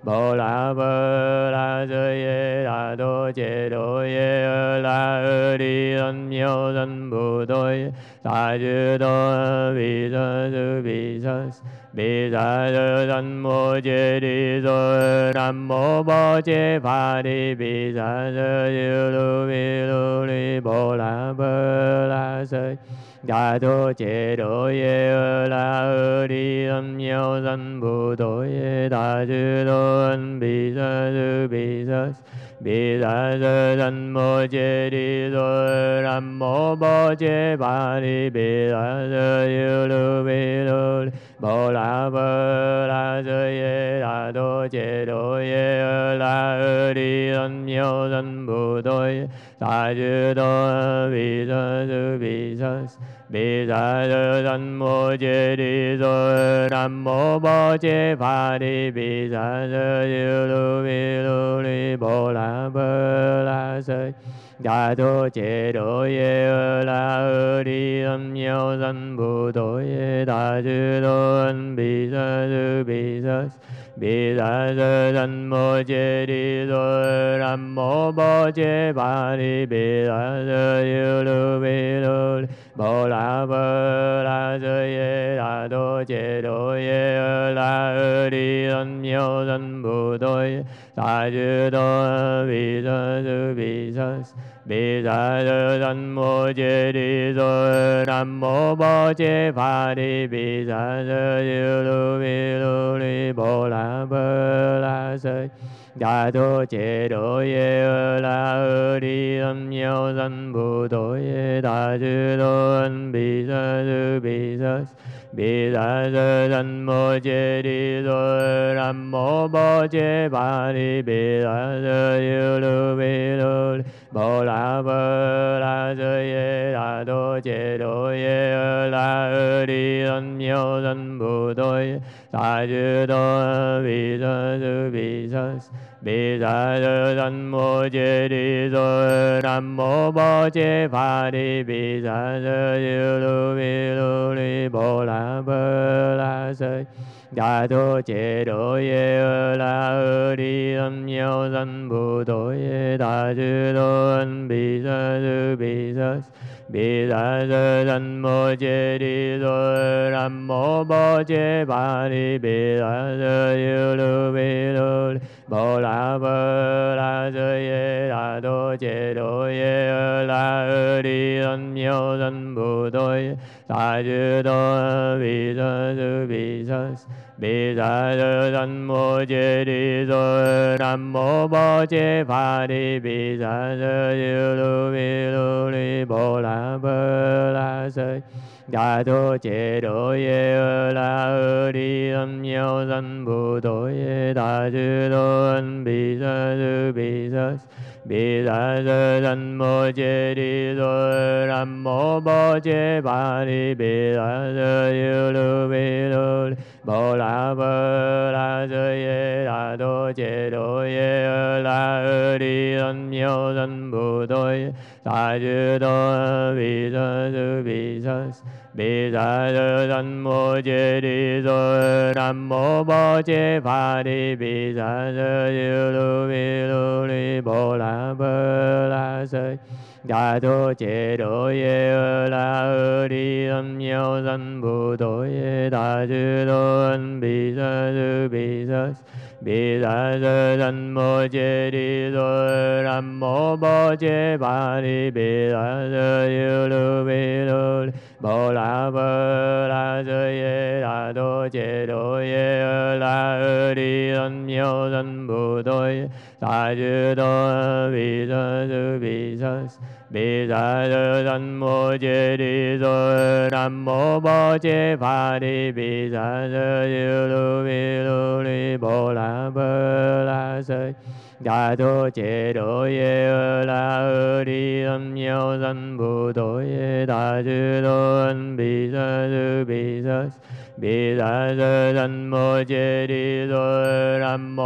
Bồ La Bơ La Sơ Ye Đà Đô Chế Đô Ye La Ơ Đi Ân Miêu Dân Bù Tô Ye Đà Chư Đô Bì Sơ Sư Bì Sơ Bì Sa Sơ Dân Mô Chế Đi Sơ Nam Mô Bồ Chế Phà Đi Bì Sa Sơ Diêu Lưu Bì Lưu Ly Bồ La Bơ La Sơ Đà Đô Chế Đô Ye La Ơ Đi Ân Miêu Dân Bù Tô Ye Đà Chư Đô Ân Bì Sơ Sư Bì Sơ Bì Sa Sơ Dân Mô Chế Đi Sơ Nam Mô Bồ Chế Phà Đi Bì Sa Sơ Diêu Lưu Bì Lưu Ly Bồ La Bơ La Sơ Ye Đà Đô Chế Đô Ye La Ơ Đi Ân Miêu Dân Bù Tô Ye Đà Chư Đô Bì Sơ Sư Bì Sơ Bì Sa Sơ Dân Mô Chế Đi Sơ Nam Mô Bồ Chế Phà Đi Bì Sa Sơ Diêu Lưu Bì Lưu Ly Bồ La Bơ La Sơ Đà Đô Chế Đô Ye La Ơ Đi Ân Miêu Dân Bù Tô Ye Đà Chư Đô Ân Bì Sơ Sư Bì Sơ Bì Sa Sơ Dân Mô Chế Đi Sơ Nam Mô Bồ Chế Phà Đi Bì Sa Sơ Diêu Lưu Bì Lưu Ly Bồ La Bơ La Sơ Ye Đà Đô Chế Đô Ye La Ơ Đi Ân Miêu Dân Bù Tô Ye Đà Chư Đô Bì Sơ Sư Bì Sơ Bì Sa Sơ Dân Mô Chế Đi Sơ Nam Mô Bồ Chế Phà Đi Bì Sa Sơ Diêu Lưu Bì Lưu Ly Bồ La Bơ La Sơ Đà Đô Chế Đô Ye La Ơ Đi Ân Miêu Dân Bù Tô Ye Đà Chư Đô Ân Bì Sơ Sư Bì Sơ Bì Sa Sơ Dân Mô Chế Đi Sơ Nam Mô Bồ Chế Phà Đi Bì Sa Sơ Diêu Lưu Bì Lưu Ly Bồ La Bơ La Sơ Ye Đà Đô Chế Đô Ye La Ơ Đi Ân Miêu Dân Bù Tô Ye Đà Chư Đô Bì Sơ Sư Bì Sơ Bì Sa Sơ Dân Mô Chế Đi Sơ Nam Mô Bồ Chế Phà Đi Bì Sa Sơ Diêu Lưu Bì Lưu Ly Bồ La Bơ La Sơ Đà Đô Chế Đô Ye La Ơ Đi Ân Miêu Dân Bù Tô Ye Đà Chư Đô Ân Bì Sơ Sư Bì Sơ Bì Sa Sơ Dân Mô Chế Đi Sơ Nam Mô Bồ Chế Phà Đi Bì Sa Sơ Diêu Lưu Bì Lưu Ly Bồ La Bơ La Sơ Ye Đà Đô Chế Đô Ye La Ơ Đi Ân Miêu Dân Bù Tô Ye Đà Chư Đô Bì Sơ Sư Bì Sơ Bì Sa Sơ Dân Mô Chế Đi Sơ Nam Mô Bồ Chế Phà Đi Bì Sa Sơ Diêu Lưu Bì Lưu Ly Bồ La Bơ La Sơ Đà Đô Chế Đô Ye La Ơ Đi Ân Miêu Dân Bù Tô Ye Đà Chư Đô Ân Bì Sơ Sư Bì Sơ Bì Sa Sơ Dân Mô Chế Đi Sơ Nam Mô Bồ Chế Phà Đi Bì Sa Sơ Diêu Lưu Bì Lưu Ly Bồ La Bơ La Sơ Ye Đà Đô Chế Đô Ye La Ơ Đi Ân Miêu Dân Bù Tô Ye Đà Chư Đô Bì Sơ Sư Bì Sơ Bì Sa Sơ Dân Mô Chế Đi Sơ Nam Mô Bồ Chế Phà Đi Bì Sa Sơ Diêu Lưu Bì Lưu Ly Bồ La Bơ La Sơ Đà Đô Chế Đô Ye La Ơ Đi Ân Miêu Dân Bù Tô Ye Đà Chư Đô Ân Bì Sơ Sư Bì Sơ Bì Sa Sơ Dân Mô Chế Đi Sơ Nam Mô Bồ Chế Phà Đi Bì Sa Sơ Diêu Lưu Bì Lưu Ly Bồ La Bơ La Sơ Ye Đà Đô Chế Đô Ye La Ơ Đi Ân Miêu Dân Bù Tô Ye Đà Chư Đô Bì Sơ Sư Bì Sơ Bì Sa Sơ Dân Mô Chế Đi Sơ Nam Mô Bồ Chế Phà Đi Bì Sa Sơ Diêu Lưu Bì Lưu Ly Bồ La Bơ La Sơ Đà Đô Chế Đô Ye La Ơ Đi Ân Miêu Dân Bù Tô Ye Đà Chư Đô Ân Bì Sơ Sư Bì Sơ Bì Sa Sơ Dân Mô Chế Đi Sơ Nam Mô Bồ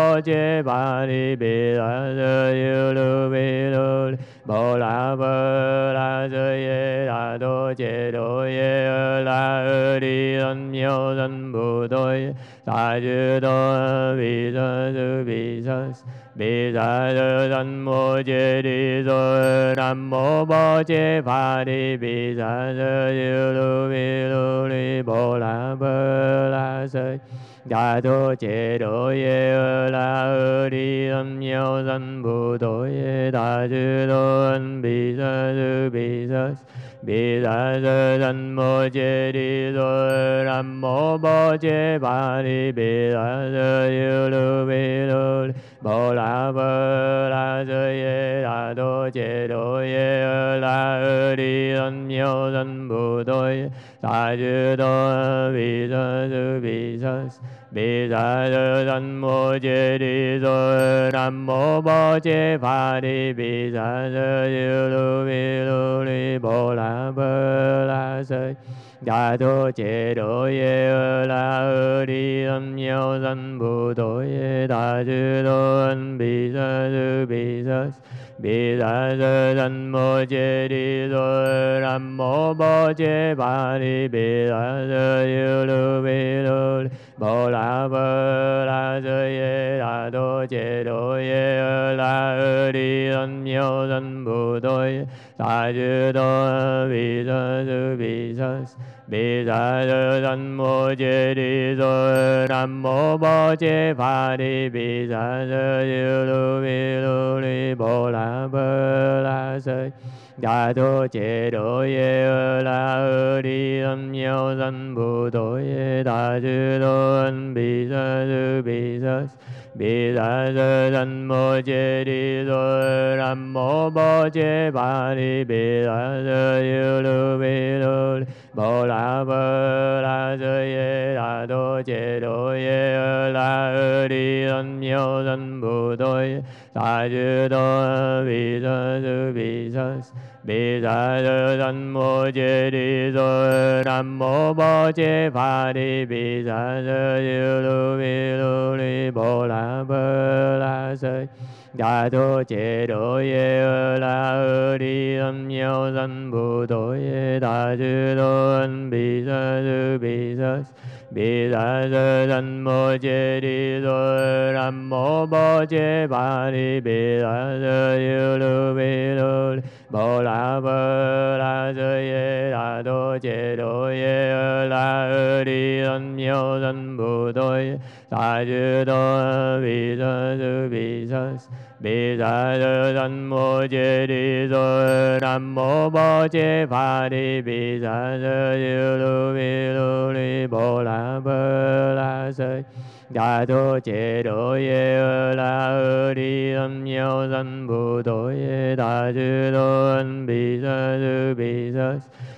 bồ chế bà đi bì la sơ yêu lu bì lu bồ la bơ la sơ ye đà đô chế đô ye la ơ đi ân miêu dân bù tôi ta chư đô bì sơ sư bì sơ bì sa sơ dân mô chế đi sơ nam mô bồ chế bà đi bì sa sơ yêu lu bì lu li bồ la bơ la sơ đà đô chế đô ye la ơ đi âm nhau dân bù tô ye đà chư đô ân bì sa sư bì sa bì sa sơ dân mô chế đi sơ nam mô bồ chế bà đi bì sa sơ yêu lu bì lu bồ la bơ la sơ ye đà đô chế đô ye la ơ đi âm nhau dân bù tô ye đà chư đô bì sa sư bì sa bì sa sơ dân mô chế đi sơ nam mô bồ chế phà đi bì sa sơ yêu lu bì lu li bồ la bơ la sơ đà đô chế đô ye la ơ đi âm nhau dân bù tô ye đà chư đô ân bì sa sư bì sa bì sa sơ dân mô chế đi sơ nam mô bồ chế phà đi bì sa sơ yêu lu bì lu bồ la bơ la sơ ye đà đô chế đô ye la ơ đi ân nhau dân bù tô ye đà chư đô bì sa sư bì sa bì sa sơ dân mô chế đi sơ nam mô bồ chế phà đi bì sa sơ yêu lu bì lu li bồ la bơ la sơ đà đô chế đô ye la ơ đi âm nhau dân bù tô ye đà chư đô ân bì sa sư bì sa bì sa sơ dân mô chế đi sơ nam mô bồ chế phà đi bì sa sơ yêu lu bì lu bồ la bơ la sơ ye đà đô chế đô ye la ơ đi ân nhau dân bù tô ye đà chư đô bì sa sư bì sa bì sa sơ dân mô chế đi sơ nam mô bồ chế phà đi bì sa sơ yêu lu bì lu li bồ la bơ la sơ đà đô chế đô ye la ơ đi âm nhau dân bù tô ye đà chư đô ân bì sa sư bì sa bì sa sơ dân mô chế đi sơ nam mô bồ chế phà đi bì sa sơ yêu lu bì lu bồ la bơ la sơ ye đà đô chế đô ye la ơ đi ân nhau dân bù tô ye đà chư đô bì sa sư bì sa bì sa sơ dân mô chế đi sơ nam mô bồ chế phà đi bì sa sơ yêu lu bì lu li bồ la bơ la sơ đà đô chế đô ye la ơ đi âm nhau dân bù tô ye đà chư đô ân bì sa sư bì sa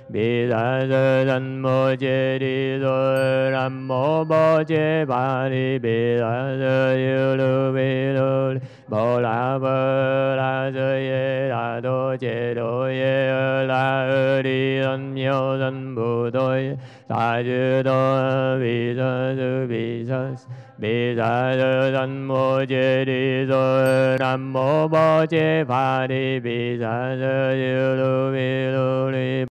bì sa sơ dân mô chế đi sơ nam mô bồ chế phà đi bì sa sơ yêu lu bì lu bồ la bơ la sơ ye đà đô chế đô ye la ơ đi ân nhau dân bù tô ye đà chư đô bì sa sư bì sa bì sa sơ dân mô chế đi sơ nam mô bồ chế phà đi bì sa sơ yêu lu bì lu li